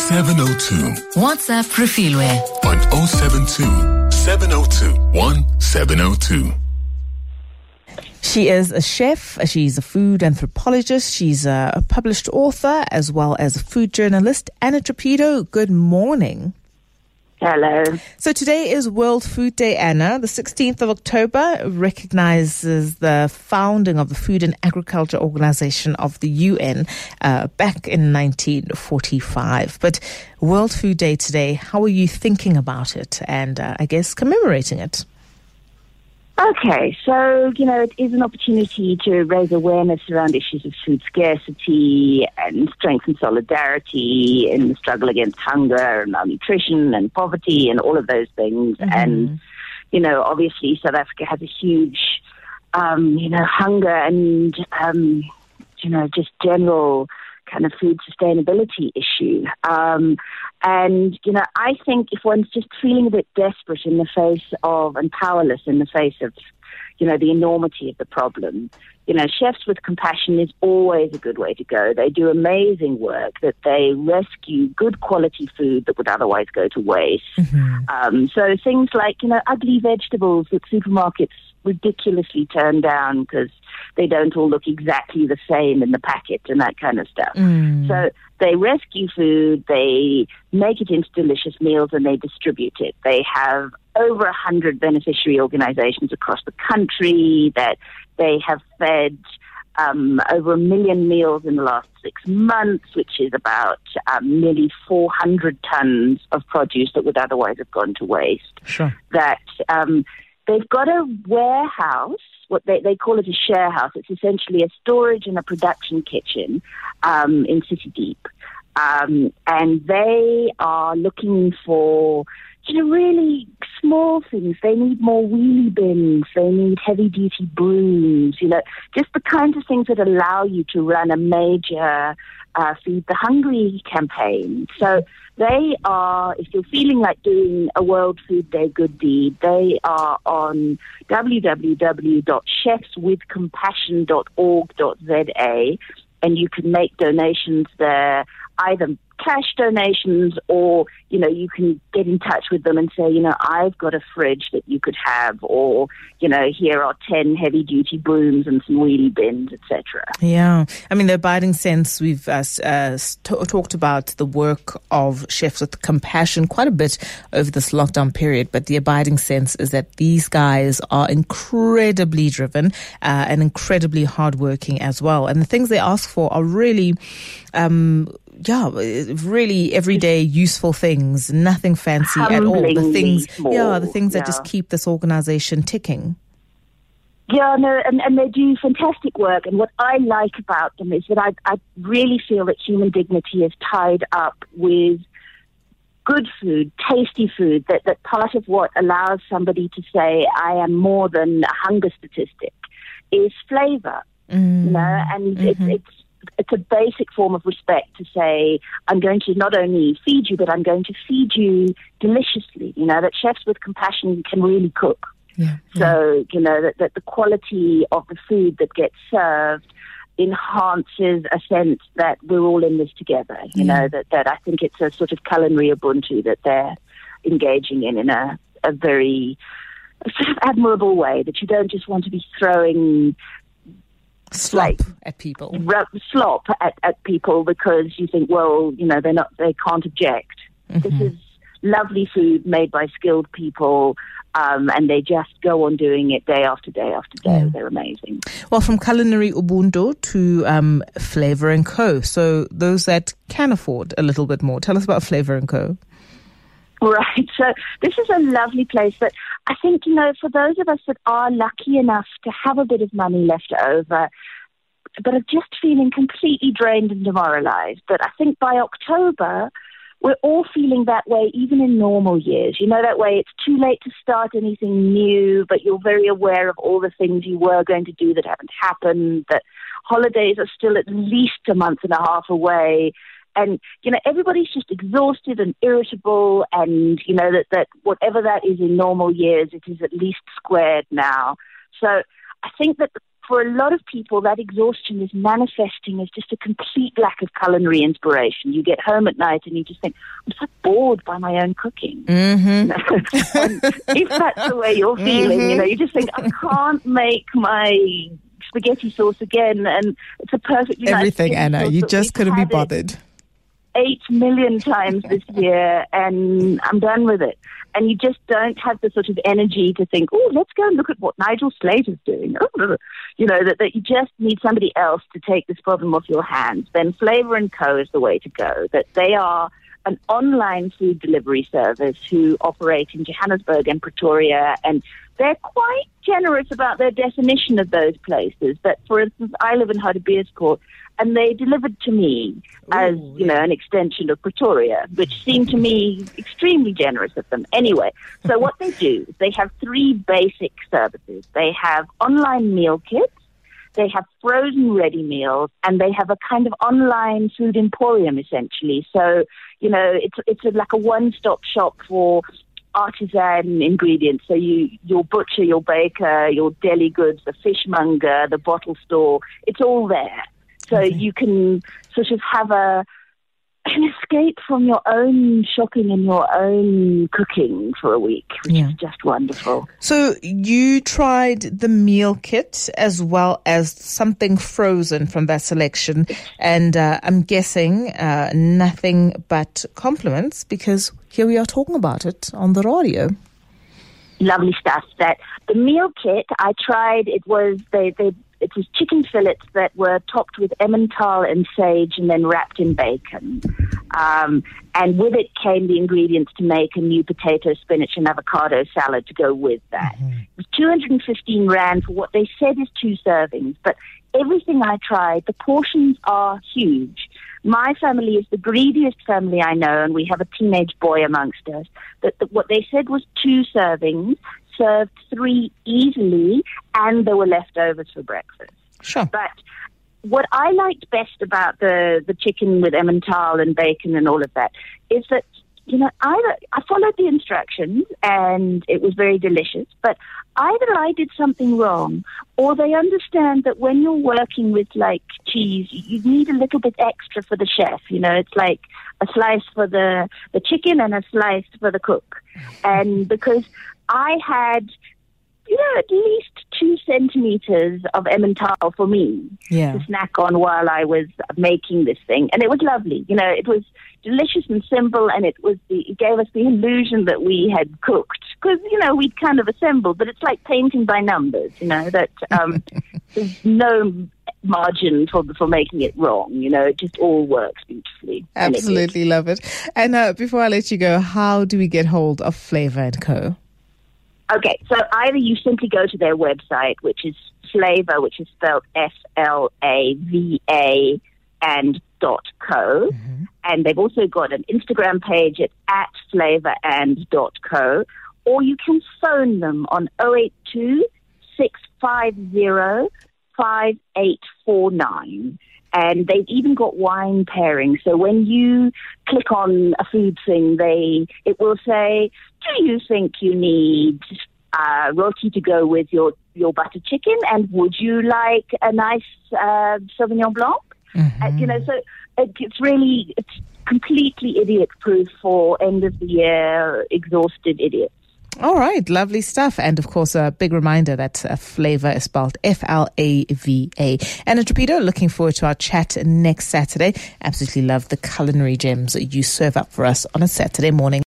702. WhatsApp Refilwe On 072 702 1702. She is a chef, she's a food anthropologist, she's a published author as well as a food journalist. Anna Trapido, good morning. Hello. So today is World Food Day, Anna. The 16th of October recognizes the founding of the Food and Agriculture Organization of the UN back in 1945. But World Food Day today, how are you thinking about it and I guess commemorating it? Okay, so, it is an opportunity to raise awareness around issues of food scarcity and strengthen solidarity in the struggle against hunger and malnutrition and poverty and all of those things. Mm-hmm. And, obviously South Africa has a huge, hunger and, just general kind of food sustainability issue. I think if one's just feeling a bit desperate in the face of, and powerless in the face of, the enormity of the problem, Chefs with Compassion is always a good way to go. They do amazing work, that they rescue good quality food that would otherwise go to waste. Mm-hmm. So things like, ugly vegetables that supermarkets ridiculously turn down because they don't all look exactly the same in the packet and that kind of stuff. So they rescue food, they make it into delicious meals, and they distribute it. They have over 100 beneficiary organizations across the country that they have fed over 1 million meals in the last 6 months, which is about nearly 400 tons of produce that would otherwise have gone to waste. Sure. That they've got a warehouse, what they call it a share house. It's essentially a storage and a production kitchen in City Deep. And they are looking for, really small things. They need more wheelie bins. They need heavy-duty brooms, just the kinds of things that allow you to run a major Feed the Hungry campaign. So they are, if you're feeling like doing a World Food Day good deed, they are on www.chefswithcompassion.org.za, and you can make donations there, either cash donations or, you can get in touch with them and say, I've got a fridge that you could have, or, here are 10 heavy-duty brooms and some wheelie bins, etc. Yeah. I mean, the abiding sense, we've talked about the work of Chefs with Compassion quite a bit over this lockdown period, but the abiding sense is that these guys are incredibly driven and incredibly hardworking as well. And the things they ask for are really really everyday useful things, nothing fancy at all. The things that just keep this organization ticking. Yeah, no, and they do fantastic work. And what I like about them is that I really feel that human dignity is tied up with good food, tasty food, that part of what allows somebody to say, I am more than a hunger statistic, is flavor, and it's a basic form of respect to say, I'm going to not only feed you, but I'm going to feed you deliciously, that Chefs with Compassion can really cook. Yeah. So, that the quality of the food that gets served enhances a sense that we're all in this together, that I think it's a sort of culinary Ubuntu that they're engaging in a very sort of admirable way, that you don't just want to be throwing slop at people because you think, well, they can't object. Mm-hmm. This is lovely food made by skilled people, and they just go on doing it day after day after day. Yeah. They're amazing. Well, from culinary Ubuntu to Flavor & Co. So those that can afford a little bit more. Tell us about Flavor & Co. Right. So this is a lovely place that I think, for those of us that are lucky enough to have a bit of money left over, but are just feeling completely drained and demoralized, that I think by October, we're all feeling that way, even in normal years. That way it's too late to start anything new, but you're very aware of all the things you were going to do that haven't happened, that holidays are still at least a month and a half away. And, everybody's just exhausted and irritable, and, that whatever that is in normal years, it is at least squared now. So I think that for a lot of people, that exhaustion is manifesting as just a complete lack of culinary inspiration. You get home at night and you just think, I'm so bored by my own cooking. Mm-hmm. And if that's the way you're feeling, you just think, I can't make my spaghetti sauce again, and it's a perfectly everything, nice Anna. You just couldn't be bothered. 8 million times this year, and I'm done with it. And you just don't have the sort of energy to think, oh, let's go and look at what Nigel Slater's doing. That you just need somebody else to take this problem off your hands. Then Flavour & Co. is the way to go. That they are an online food delivery service who operate in Johannesburg and Pretoria, and they're quite generous about their definition of those places. But for instance, I live in Hartbeespoort, and they delivered to me as, an extension of Pretoria, which seemed to me extremely generous of them. Anyway, so what they do is they have 3 basic services. They have online meal kits, they have frozen ready meals, and they have a kind of online food emporium, essentially. So, it's like a one-stop shop for artisan ingredients. So your butcher, your baker, your deli goods, the fishmonger, the bottle store, it's all there. So you can sort of have an escape from your own shopping and your own cooking for a week, which is just wonderful. So you tried the meal kit as well as something frozen from that selection, and I'm guessing nothing but compliments, because here we are talking about it on the radio. Lovely stuff. That the meal kit I tried, it was it was chicken fillets that were topped with Emmental and sage and then wrapped in bacon. And with it came the ingredients to make a new potato, spinach and avocado salad to go with that. Mm-hmm. It was 215 Rand for what they said is 2 servings. But everything I tried, the portions are huge. My family is the greediest family I know, and we have a teenage boy amongst us. That what they said was 2 servings, served 3 easily, and there were leftovers for breakfast. Sure. But what I liked best about the chicken with Emmental and bacon and all of that is that, I followed the instructions and it was very delicious, but either I did something wrong or they understand that when you're working with like cheese, you need a little bit extra for the chef. It's like a slice for the chicken and a slice for the cook. And because I had, at least 2 centimeters of Emmental for me to snack on while I was making this thing. And it was lovely. It was delicious and simple, and it gave us the illusion that we had cooked. Because, we'd kind of assembled, but it's like painting by numbers, that there's no margin for making it wrong. It just all works beautifully. Absolutely love it. And before I let you go, how do we get hold of Flavour & Co.? Okay, so either you simply go to their website, which is Flavour, which is spelled FLAVA and .co, and they've also got an Instagram page at flavourand.co, or you can phone them on 082 650 5849. And they've even got wine pairing. So when you click on a food thing, it will say, do you think you need roti to go with your butter chicken? And would you like a nice Sauvignon Blanc? Mm-hmm. So it's completely idiot-proof for end-of-the-year exhausted idiots. All right, lovely stuff. And of course, a big reminder that Flavour is spelled Flava. Anna Trapido, looking forward to our chat next Saturday. Absolutely love the culinary gems you serve up for us on a Saturday morning.